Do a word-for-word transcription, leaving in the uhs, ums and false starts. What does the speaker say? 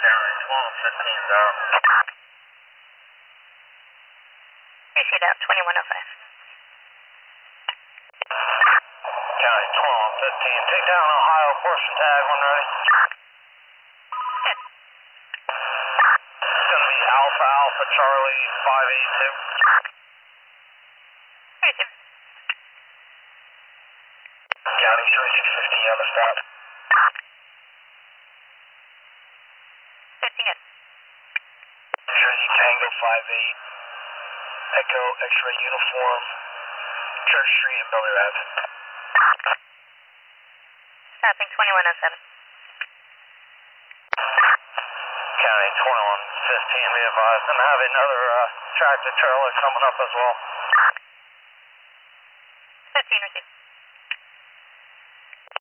County twelve fifteen zero. Issued out twenty-one oh five. County twelve fifteen, take down Ohio portion tag when ready. Good. It's going to be Alpha Alpha Charlie five eight two. Right there. County thirty-six fifteen, you have a stop. fifty good. Jersey Tango five eight, Echo X-ray uniform, Church Street and Belly Ave. Stopping twenty-one oh seven. County twenty-one fifteen, be advised, and have another uh, tractor trailer coming up as well.